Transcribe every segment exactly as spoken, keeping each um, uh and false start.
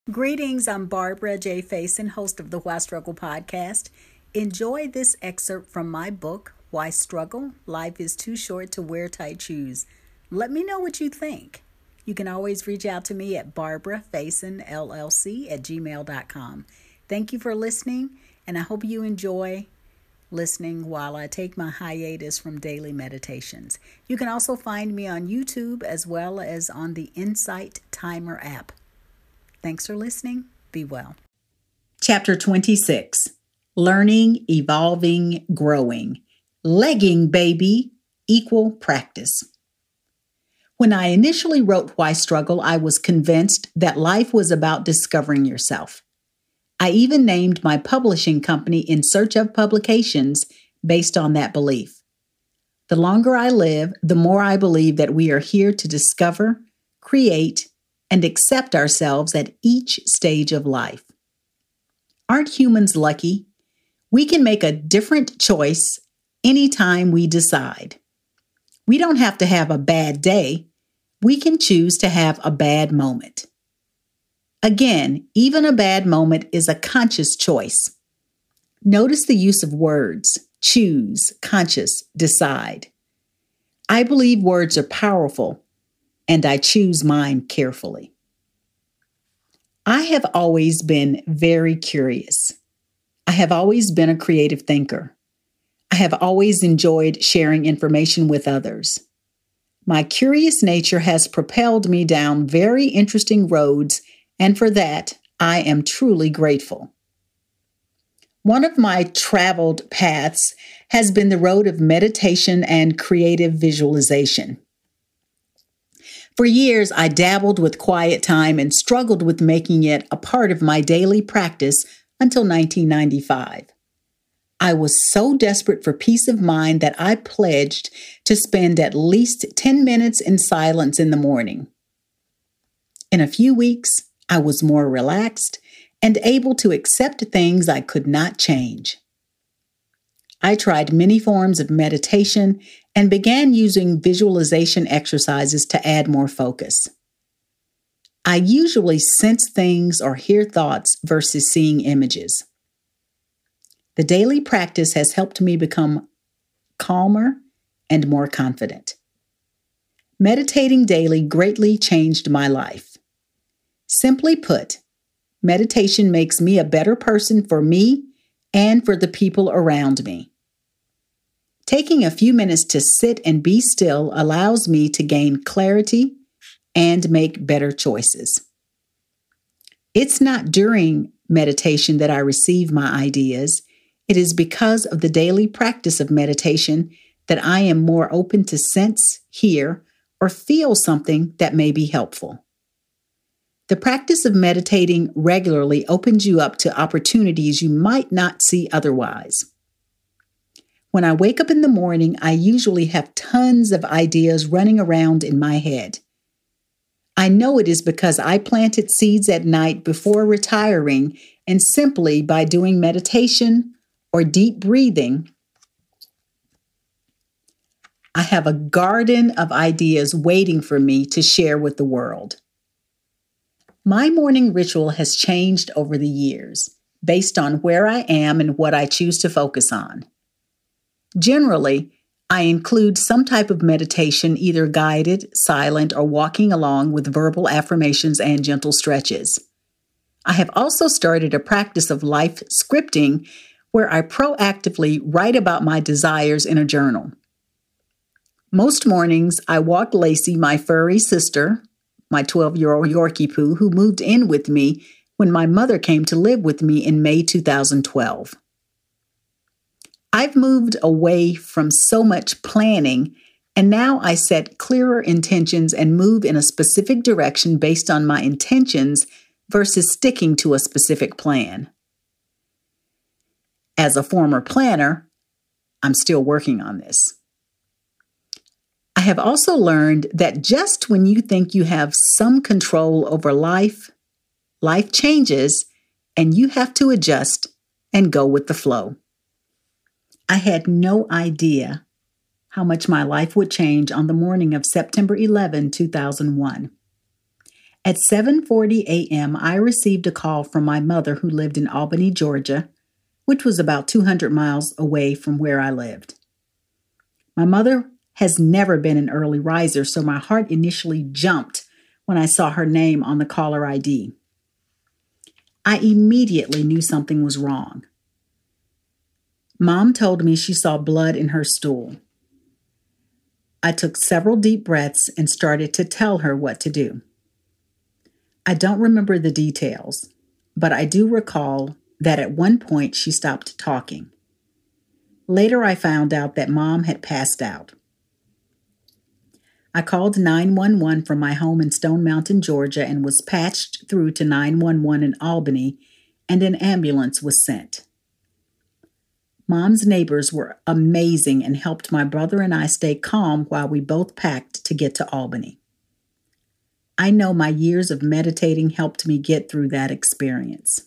Greetings, I'm Barbara J. Faison, host of the Why Struggle podcast. Enjoy this excerpt from my book, Why Struggle? Life is Too Short to Wear Tight Shoes. Let me know what you think. You can always reach out to me at barbara faison l l c at gmail dot com. Thank you for listening, and I hope you enjoy listening while I take my hiatus from daily meditations. You can also find me on YouTube as well as on the Insight Timer app. Thanks for listening. Be well. Chapter twenty-six, Learning, Evolving, Growing. Legging, baby, equal practice. When I initially wrote Why Struggle, I was convinced that life was about discovering yourself. I even named my publishing company In Search of Publications based on that belief. The longer I live, the more I believe that we are here to discover, create, and accept ourselves at each stage of life. Aren't humans lucky? We can make a different choice anytime we decide. We don't have to have a bad day. We can choose to have a bad moment. Again, even a bad moment is a conscious choice. Notice the use of words: choose, conscious, decide. I believe words are powerful, and I choose mine carefully. I have always been very curious. I have always been a creative thinker. I have always enjoyed sharing information with others. My curious nature has propelled me down very interesting roads, and for that, I am truly grateful. One of my traveled paths has been the road of meditation and creative visualization. For years, I dabbled with quiet time and struggled with making it a part of my daily practice until nineteen ninety-five. I was so desperate for peace of mind that I pledged to spend at least ten minutes in silence in the morning. In a few weeks, I was more relaxed and able to accept things I could not change. I tried many forms of meditation and began using visualization exercises to add more focus. I usually sense things or hear thoughts versus seeing images. The daily practice has helped me become calmer and more confident. Meditating daily greatly changed my life. Simply put, meditation makes me a better person for me and for the people around me. Taking a few minutes to sit and be still allows me to gain clarity and make better choices. It's not during meditation that I receive my ideas. It is because of the daily practice of meditation that I am more open to sense, hear, or feel something that may be helpful. The practice of meditating regularly opens you up to opportunities you might not see otherwise. When I wake up in the morning, I usually have tons of ideas running around in my head. I know it is because I planted seeds at night before retiring, and simply by doing meditation or deep breathing, I have a garden of ideas waiting for me to share with the world. My morning ritual has changed over the years based on where I am and what I choose to focus on. Generally, I include some type of meditation, either guided, silent, or walking along with verbal affirmations and gentle stretches. I have also started a practice of life scripting where I proactively write about my desires in a journal. Most mornings, I walk Lacey, my furry sister, my twelve-year-old Yorkie Poo, who moved in with me when my mother came to live with me in May two thousand twelve. I've moved away from so much planning, and now I set clearer intentions and move in a specific direction based on my intentions versus sticking to a specific plan. As a former planner, I'm still working on this. I have also learned that just when you think you have some control over life, life changes and you have to adjust and go with the flow. I had no idea how much my life would change on the morning of September eleventh, two thousand one. At seven forty a.m., I received a call from my mother who lived in Albany, Georgia, which was about two hundred miles away from where I lived. My mother has never been an early riser, so my heart initially jumped when I saw her name on the caller I D. I immediately knew something was wrong. Mom told me she saw blood in her stool. I took several deep breaths and started to tell her what to do. I don't remember the details, but I do recall that at one point she stopped talking. Later, I found out that Mom had passed out. I called nine one one from my home in Stone Mountain, Georgia, and was patched through to nine one one in Albany, and an ambulance was sent. Mom's neighbors were amazing and helped my brother and I stay calm while we both packed to get to Albany. I know my years of meditating helped me get through that experience.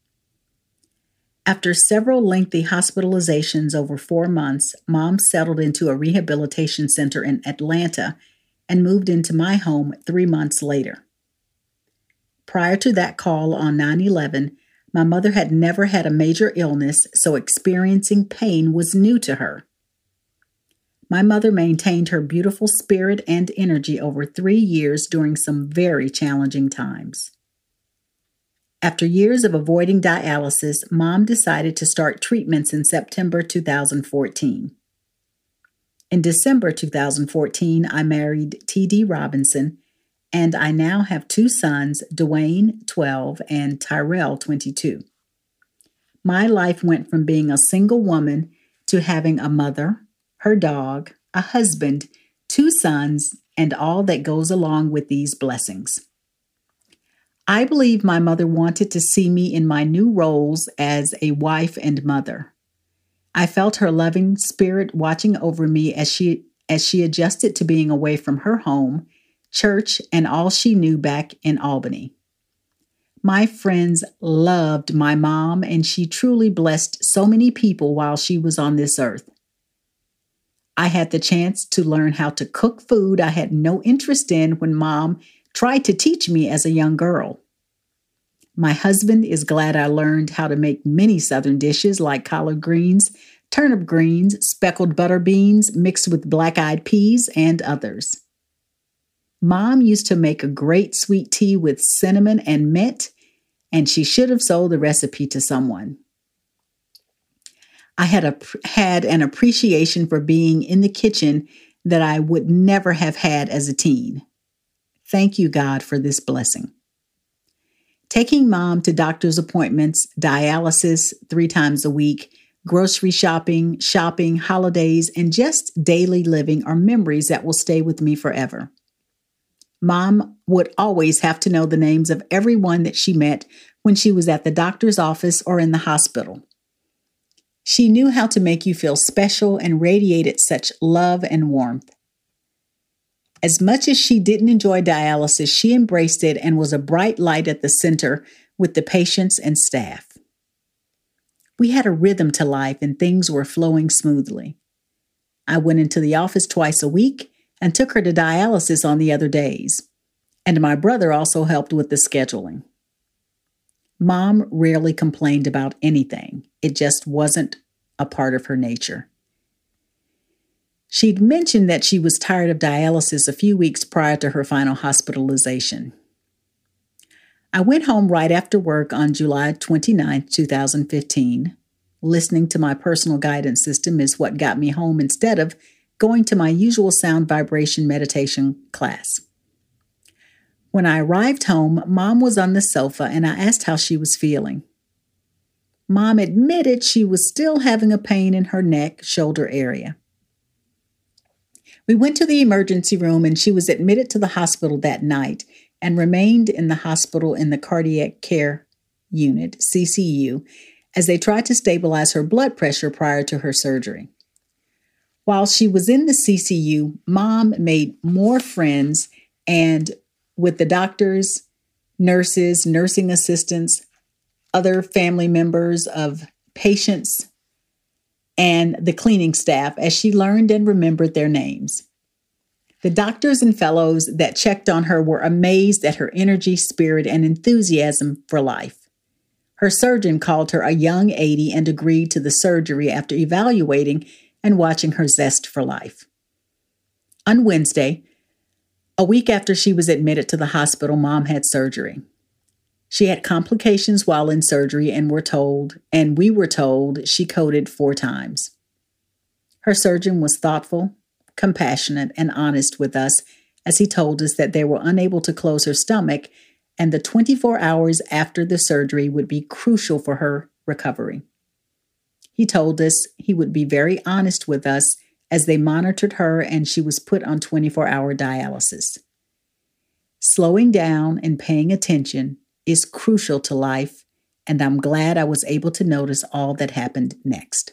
After several lengthy hospitalizations over four months, Mom settled into a rehabilitation center in Atlanta and moved into my home three months later. Prior to that call on nine eleven, my mother had never had a major illness, so experiencing pain was new to her. My mother maintained her beautiful spirit and energy over three years during some very challenging times. After years of avoiding dialysis, Mom decided to start treatments in September two thousand fourteen. In December two thousand fourteen, I married T D Robinson, and I now have two sons, Dwayne, twelve, and Tyrell, twenty-two. My life went from being a single woman to having a mother, her dog, a husband, two sons, and all that goes along with these blessings. I believe my mother wanted to see me in my new roles as a wife and mother. I felt her loving spirit watching over me as she as she adjusted to being away from her home, church, and all she knew back in Albany. My friends loved my mom, and she truly blessed so many people while she was on this earth. I had the chance to learn how to cook food I had no interest in when Mom tried to teach me as a young girl. My husband is glad I learned how to make many Southern dishes like collard greens, turnip greens, speckled butter beans mixed with black-eyed peas, and others. Mom used to make a great sweet tea with cinnamon and mint, and she should have sold the recipe to someone. I had a, had an appreciation for being in the kitchen that I would never have had as a teen. Thank you, God, for this blessing. Taking Mom to doctor's appointments, dialysis three times a week, grocery shopping, shopping, holidays, and just daily living are memories that will stay with me forever. Mom would always have to know the names of everyone that she met when she was at the doctor's office or in the hospital. She knew how to make you feel special and radiated such love and warmth. As much as she didn't enjoy dialysis, she embraced it and was a bright light at the center with the patients and staff. We had a rhythm to life and things were flowing smoothly. I went into the office twice a week and took her to dialysis on the other days, and my brother also helped with the scheduling. Mom rarely complained about anything. It just wasn't a part of her nature. She'd mentioned that she was tired of dialysis a few weeks prior to her final hospitalization. I went home right after work on July twenty-ninth, twenty fifteen. Listening to my personal guidance system is what got me home instead of going to my usual sound vibration meditation class. When I arrived home, Mom was on the sofa and I asked how she was feeling. Mom admitted she was still having a pain in her neck, shoulder area. We went to the emergency room and she was admitted to the hospital that night and remained in the hospital in the cardiac care unit, C C U, as they tried to stabilize her blood pressure prior to her surgery. While she was in the C C U, Mom made more friends and with the doctors, nurses, nursing assistants, other family members of patients, and the cleaning staff as she learned and remembered their names. The doctors and fellows that checked on her were amazed at her energy, spirit, and enthusiasm for life. Her surgeon called her a young eighty and agreed to the surgery after evaluating and watching her zest for life. On Wednesday, a week after she was admitted to the hospital, Mom had surgery. She had complications while in surgery and were told, and we were told, she coded four times. Her surgeon was thoughtful, compassionate, and honest with us as he told us that they were unable to close her stomach and the twenty-four hours after the surgery would be crucial for her recovery. He told us he would be very honest with us as they monitored her and she was put on twenty-four hour dialysis. Slowing down and paying attention is crucial to life, and I'm glad I was able to notice all that happened next.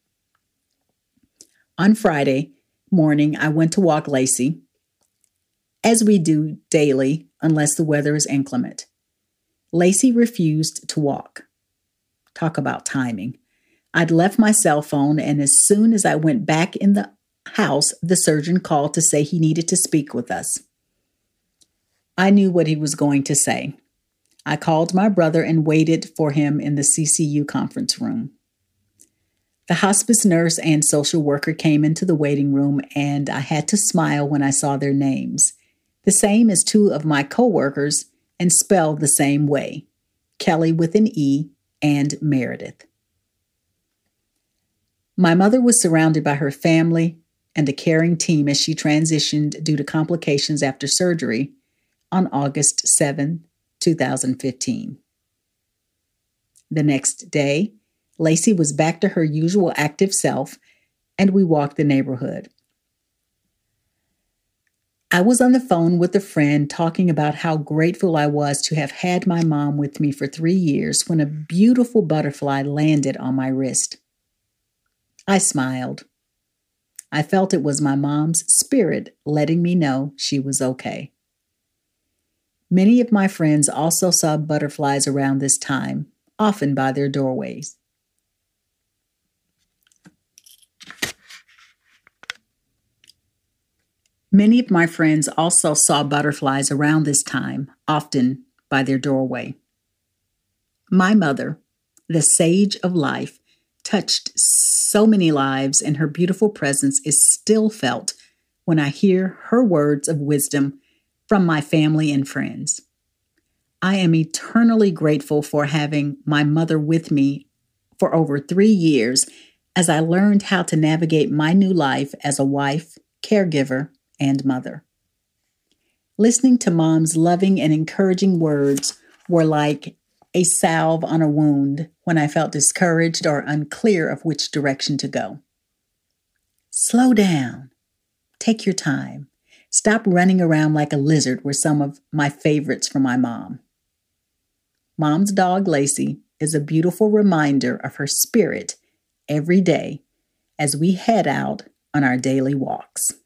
On Friday morning, I went to walk Lacey, as we do daily unless the weather is inclement. Lacey refused to walk. Talk about timing. I'd left my cell phone, and as soon as I went back in the house, the surgeon called to say he needed to speak with us. I knew what he was going to say. I called my brother and waited for him in the C C U conference room. The hospice nurse and social worker came into the waiting room, and I had to smile when I saw their names, the same as two of my coworkers and spelled the same way, Kelly with an E and Meredith. My mother was surrounded by her family and a caring team as she transitioned due to complications after surgery on August seventh, two thousand fifteen. The next day, Lacey was back to her usual active self, and we walked the neighborhood. I was on the phone with a friend talking about how grateful I was to have had my mom with me for three years when a beautiful butterfly landed on my wrist. I smiled. I felt it was my mom's spirit letting me know she was okay. Many of my friends also saw butterflies around this time, often by their doorways. Many of my friends also saw butterflies around this time, often by their doorway. My mother, the sage of life, touched so many lives, and her beautiful presence is still felt when I hear her words of wisdom from my family and friends. I am eternally grateful for having my mother with me for over three years as I learned how to navigate my new life as a wife, caregiver, and mother. Listening to Mom's loving and encouraging words were like a salve on a wound when I felt discouraged or unclear of which direction to go. Slow down. Take your time. Stop running around like a lizard were some of my favorites from my mom. Mom's dog, Lacey, is a beautiful reminder of her spirit every day as we head out on our daily walks.